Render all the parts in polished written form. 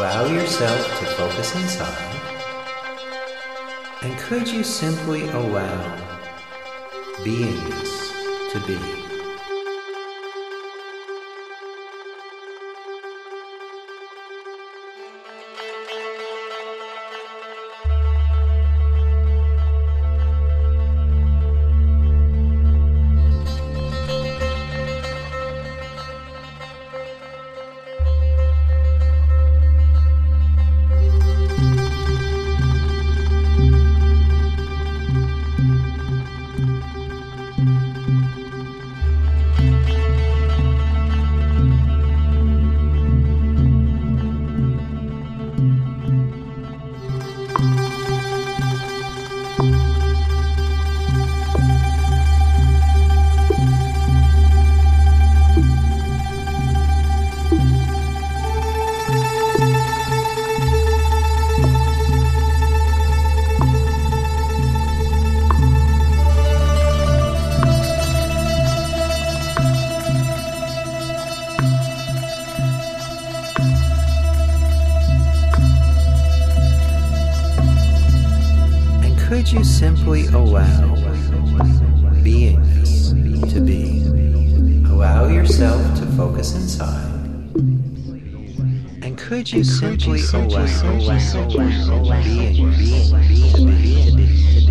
allow yourself to focus inside? And could you simply allow beingness to be? Could you simply allow beingness to be? Allow yourself to focus inside. And could you simply allow being to be?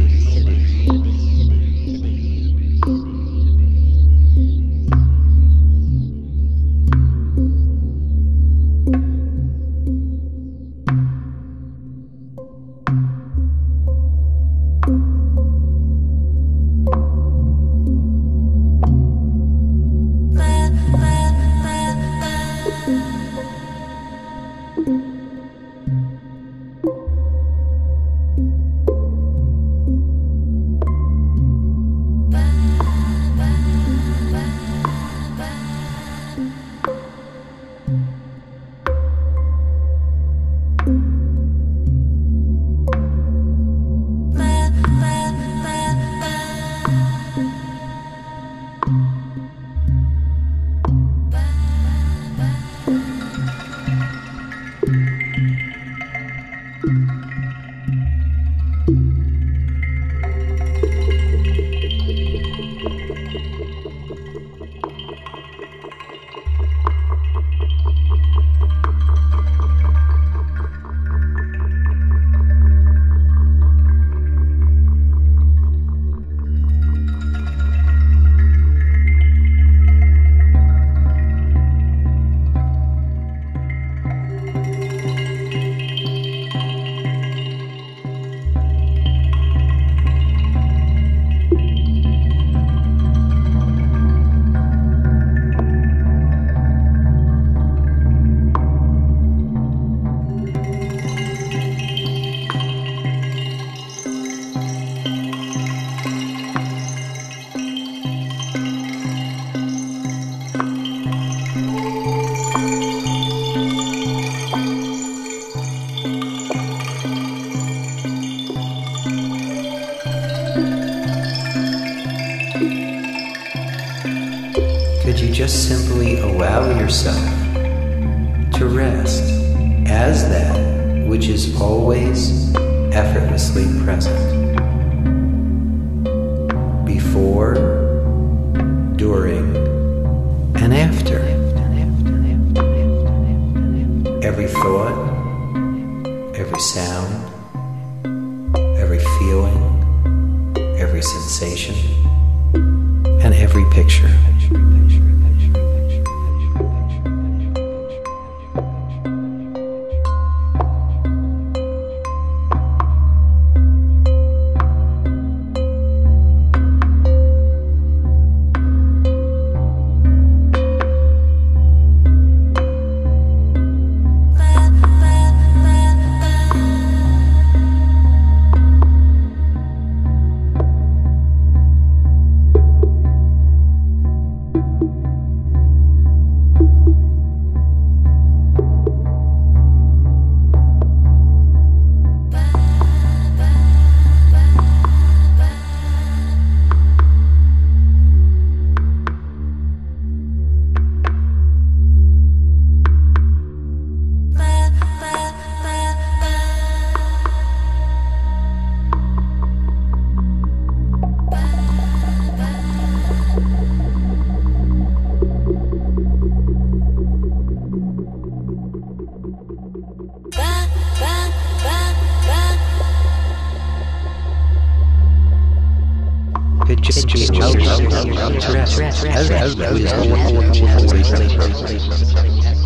Could you just simply allow yourself to rest as that which is always effortlessly present, before, during, and after? Every thought, every sound, every feeling, every sensation, and every picture. just